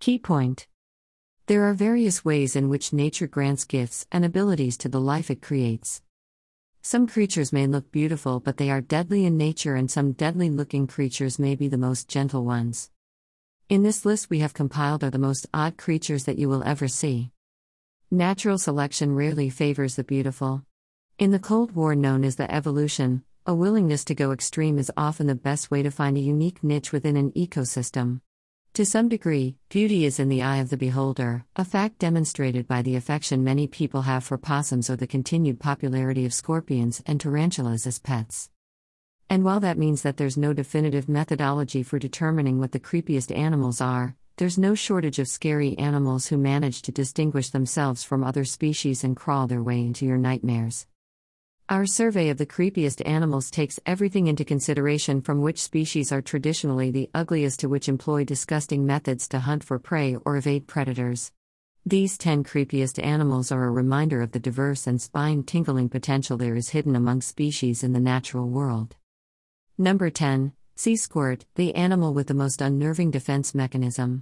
Key point. There are various ways in which nature grants gifts and abilities to the life it creates. Some creatures may look beautiful, but they are deadly in nature, and some deadly-looking creatures may be the most gentle ones. In this list we have compiled are the most odd creatures that you will ever see. Natural selection rarely favors the beautiful. In the Cold War known as the evolution, a willingness to go extreme is often the best way to find a unique niche within an ecosystem. To some degree, beauty is in the eye of the beholder, a fact demonstrated by the affection many people have for possums or the continued popularity of scorpions and tarantulas as pets. And while that means that there's no definitive methodology for determining what the creepiest animals are, there's no shortage of scary animals who manage to distinguish themselves from other species and crawl their way into your nightmares. Our survey of the creepiest animals takes everything into consideration, from which species are traditionally the ugliest to which employ disgusting methods to hunt for prey or evade predators. These 10 creepiest animals are a reminder of the diverse and spine-tingling potential there is hidden among species in the natural world. Number 10. Sea squirt, the animal with the most unnerving defense mechanism.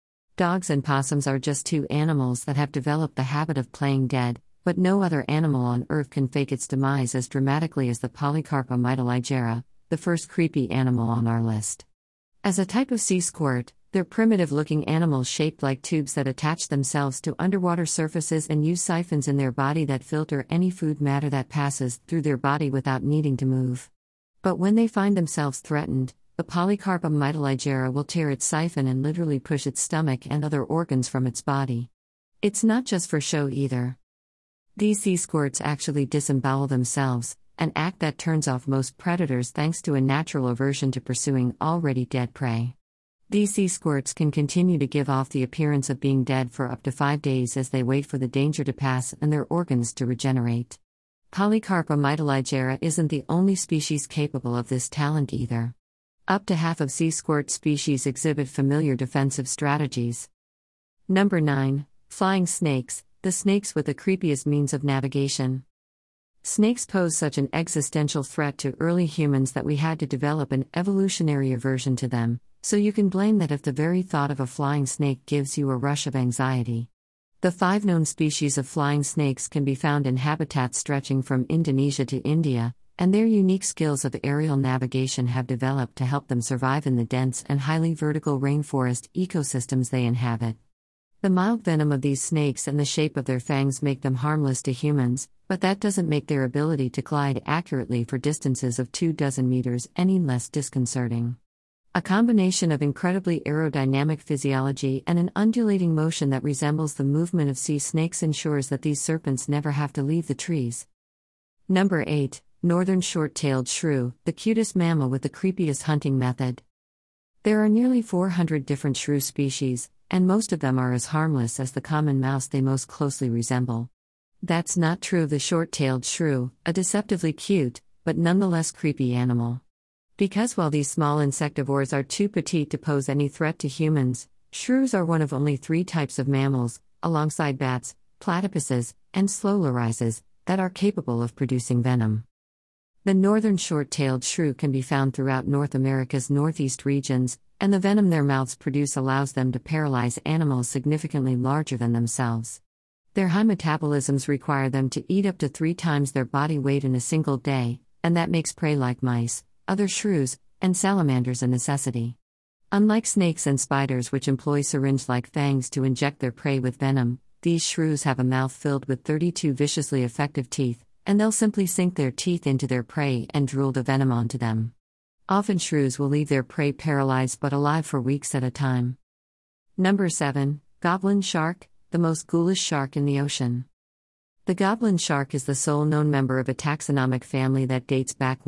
Dogs and possums are just two animals that have developed the habit of playing dead, but no other animal on Earth can fake its demise as dramatically as the Polycarpa metaligera, the first creepy animal on our list. As a type of sea squirt, they're primitive-looking animals shaped like tubes that attach themselves to underwater surfaces and use siphons in their body that filter any food matter that passes through their body without needing to move. But when they find themselves threatened, the Polycarpa metaligera will tear its siphon and literally push its stomach and other organs from its body. It's not just for show either. These sea squirts actually disembowel themselves, an act that turns off most predators thanks to a natural aversion to pursuing already dead prey. These sea squirts can continue to give off the appearance of being dead for up to 5 days as they wait for the danger to pass and their organs to regenerate. Polycarpa metaligera isn't the only species capable of this talent either. Up to half of sea squirt species exhibit familiar defensive strategies. Number 9. Flying snakes, the snakes with the creepiest means of navigation. Snakes pose such an existential threat to early humans that we had to develop an evolutionary aversion to them, so you can blame that if the very thought of a flying snake gives you a rush of anxiety. The 5 known species of flying snakes can be found in habitats stretching from Indonesia to India, and their unique skills of aerial navigation have developed to help them survive in the dense and highly vertical rainforest ecosystems they inhabit. The mild venom of these snakes and the shape of their fangs make them harmless to humans, but that doesn't make their ability to glide accurately for distances of 24 meters any less disconcerting. A combination of incredibly aerodynamic physiology and an undulating motion that resembles the movement of sea snakes ensures that these serpents never have to leave the trees. Number 8. Northern short-tailed shrew, the cutest mammal with the creepiest hunting method. There are nearly 400 different shrew species, and most of them are as harmless as the common mouse they most closely resemble. That's not true of the short-tailed shrew, a deceptively cute, but nonetheless creepy animal. Because while these small insectivores are too petite to pose any threat to humans, shrews are one of only 3 types of mammals, alongside bats, platypuses, and slow lorises, that are capable of producing venom. The northern short-tailed shrew can be found throughout North America's northeast regions, and the venom their mouths produce allows them to paralyze animals significantly larger than themselves. Their high metabolisms require them to eat up to 3 times their body weight in a single day, and that makes prey like mice, other shrews, and salamanders a necessity. Unlike snakes and spiders, which employ syringe-like fangs to inject their prey with venom, these shrews have a mouth filled with 32 viciously effective teeth, and they'll simply sink their teeth into their prey and drool the venom onto them. Often shrews will leave their prey paralyzed but alive for weeks at a time. Number 7. Goblin shark, the most ghoulish shark in the ocean. The goblin shark is the sole known member of a taxonomic family that dates back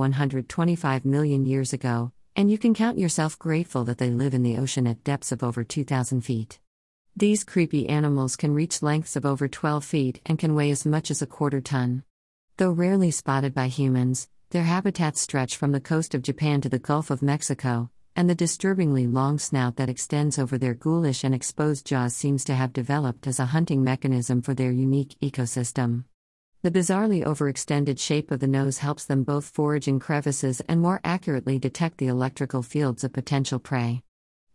125 million years ago, and you can count yourself grateful that they live in the ocean at depths of over 2,000 feet. These creepy animals can reach lengths of over 12 feet and can weigh as much as a quarter ton. Though rarely spotted by humans, their habitats stretch from the coast of Japan to the Gulf of Mexico, and the disturbingly long snout that extends over their ghoulish and exposed jaws seems to have developed as a hunting mechanism for their unique ecosystem. The bizarrely overextended shape of the nose helps them both forage in crevices and more accurately detect the electrical fields of potential prey.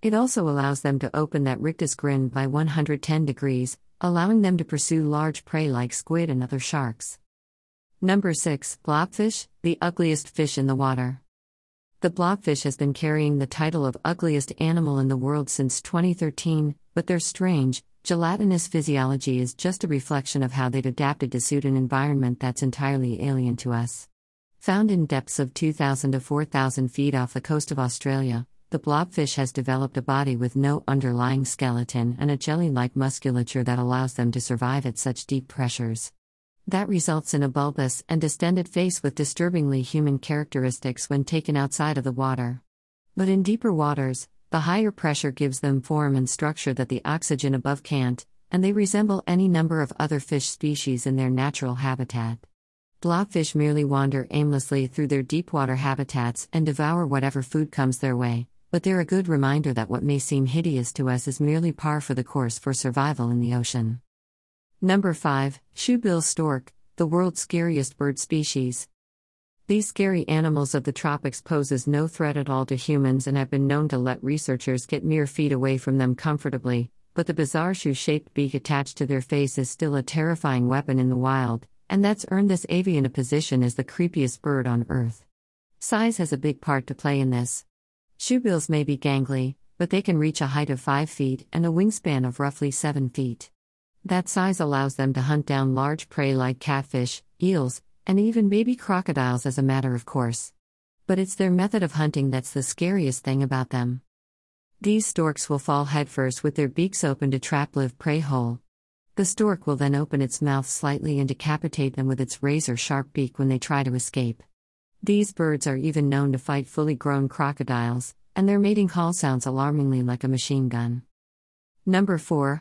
It also allows them to open that rictus grin by 110 degrees, allowing them to pursue large prey like squid and other sharks. Number 6. Blobfish, the ugliest fish in the water. The blobfish has been carrying the title of ugliest animal in the world since 2013, but their strange, gelatinous physiology is just a reflection of how they've adapted to suit an environment that's entirely alien to us. Found in depths of 2,000 to 4,000 feet off the coast of Australia, the blobfish has developed a body with no underlying skeleton and a jelly-like musculature that allows them to survive at such deep pressures. That results in a bulbous and distended face with disturbingly human characteristics when taken outside of the water. But in deeper waters, the higher pressure gives them form and structure that the oxygen above can't, and they resemble any number of other fish species in their natural habitat. Blobfish merely wander aimlessly through their deepwater habitats and devour whatever food comes their way, but they're a good reminder that what may seem hideous to us is merely par for the course for survival in the ocean. Number 5. Shoebill stork, the world's scariest bird species. These scary animals of the tropics pose no threat at all to humans and have been known to let researchers get mere feet away from them comfortably, but the bizarre shoe-shaped beak attached to their face is still a terrifying weapon in the wild, and that's earned this avian a position as the creepiest bird on Earth. Size has a big part to play in this. Shoebills may be gangly, but they can reach a height of 5 feet and a wingspan of roughly 7 feet. That size allows them to hunt down large prey like catfish, eels, and even baby crocodiles as a matter of course. But it's their method of hunting that's the scariest thing about them. These storks will fall headfirst with their beaks open to trap live prey whole. The stork will then open its mouth slightly and decapitate them with its razor-sharp beak when they try to escape. These birds are even known to fight fully grown crocodiles, and their mating call sounds alarmingly like a machine gun. Number 4.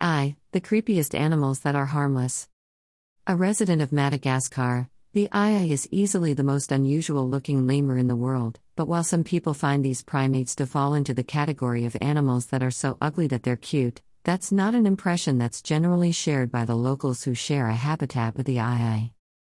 The creepiest animals that are harmless. A resident of Madagascar, the Ai is easily the most unusual-looking lemur in the world, but while some people find these primates to fall into the category of animals that are so ugly that they're cute, that's not an impression that's generally shared by the locals who share a habitat with the Ai.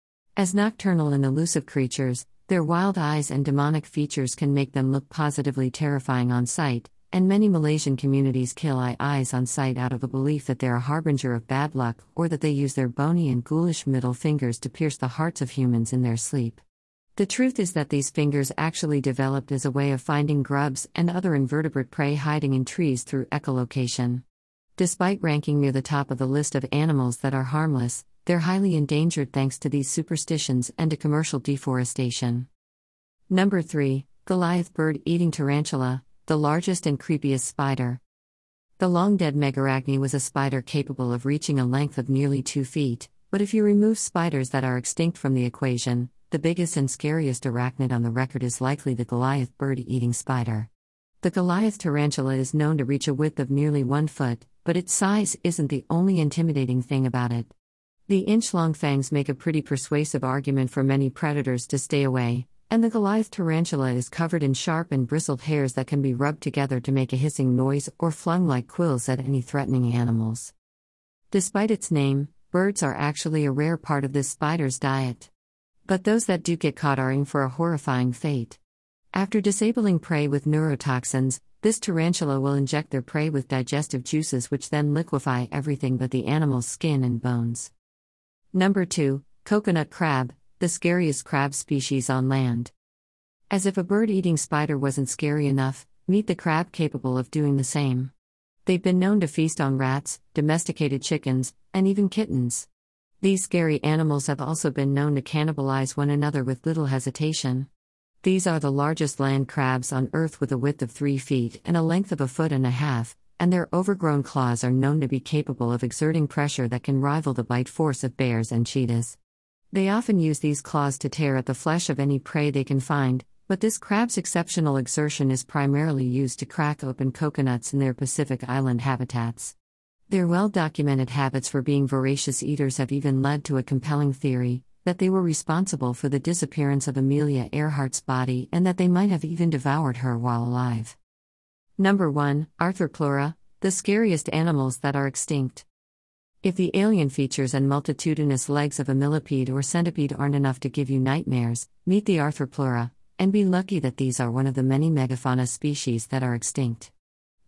As nocturnal and elusive creatures, their wild eyes and demonic features can make them look positively terrifying on sight, and many Malaysian communities kill Ais on sight out of a belief that they're a harbinger of bad luck or that they use their bony and ghoulish middle fingers to pierce the hearts of humans in their sleep. The truth is that these fingers actually developed as a way of finding grubs and other invertebrate prey hiding in trees through echolocation. Despite ranking near the top of the list of animals that are harmless, they're highly endangered thanks to these superstitions and to commercial deforestation. Number 3. Goliath bird-eating tarantula, the largest and creepiest spider. The long-dead Megarachne was a spider capable of reaching a length of nearly 2 feet, but if you remove spiders that are extinct from the equation, the biggest and scariest arachnid on the record is likely the Goliath bird-eating spider. The Goliath tarantula is known to reach a width of nearly 1 foot, but its size isn't the only intimidating thing about it. The inch-long fangs make a pretty persuasive argument for many predators to stay away, and the Goliath tarantula is covered in sharp and bristled hairs that can be rubbed together to make a hissing noise or flung like quills at any threatening animals. Despite its name, birds are actually a rare part of this spider's diet. But those that do get caught are in for a horrifying fate. After disabling prey with neurotoxins, this tarantula will inject their prey with digestive juices which then liquefy everything but the animal's skin and bones. Number 2. Coconut crab, the scariest crab species on land. As if a bird-eating spider wasn't scary enough, meet the crab capable of doing the same. They've been known to feast on rats, domesticated chickens, and even kittens. These scary animals have also been known to cannibalize one another with little hesitation. These are the largest land crabs on Earth with a width of 3 feet and a length of 1.5 feet, and their overgrown claws are known to be capable of exerting pressure that can rival the bite force of bears and cheetahs. They often use these claws to tear at the flesh of any prey they can find, but this crab's exceptional exertion is primarily used to crack open coconuts in their Pacific Island habitats. Their well-documented habits for being voracious eaters have even led to a compelling theory that they were responsible for the disappearance of Amelia Earhart's body and that they might have even devoured her while alive. Number 1. Arthroplura, the scariest animals that are extinct. If the alien features and multitudinous legs of a millipede or centipede aren't enough to give you nightmares, meet the Arthroplura, and be lucky that these are one of the many megafauna species that are extinct.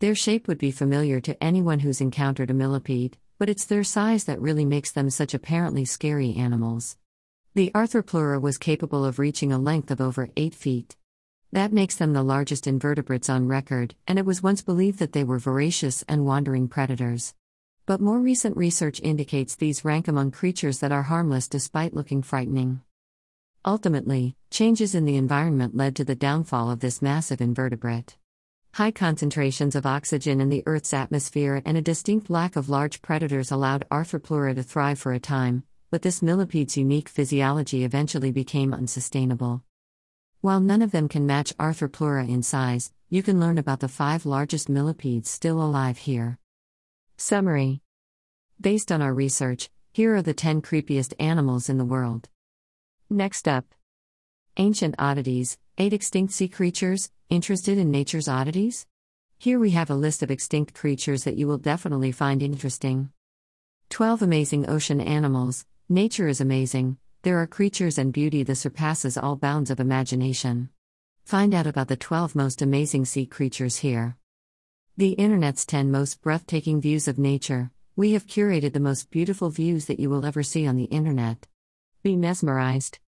Their shape would be familiar to anyone who's encountered a millipede, but it's their size that really makes them such apparently scary animals. The Arthropleura was capable of reaching a length of over 8 feet. That makes them the largest invertebrates on record, and it was once believed that they were voracious and wandering predators. But more recent research indicates these rank among creatures that are harmless despite looking frightening. Ultimately, changes in the environment led to the downfall of this massive invertebrate. High concentrations of oxygen in the Earth's atmosphere and a distinct lack of large predators allowed Arthropleura to thrive for a time, but this millipede's unique physiology eventually became unsustainable. While none of them can match Arthropleura in size, you can learn about the 5 largest millipedes still alive here. Summary. Based on our research, here are the 10 creepiest animals in the world. Next up. Ancient oddities, 8 extinct sea creatures. Interested in nature's oddities? Here we have a list of extinct creatures that you will definitely find interesting. 12 amazing ocean animals. Nature is amazing. There are creatures and beauty that surpasses all bounds of imagination. Find out about the 12 most amazing sea creatures here. The Internet's 10 most breathtaking views of nature. We have curated the most beautiful views that you will ever see on the Internet. Be mesmerized.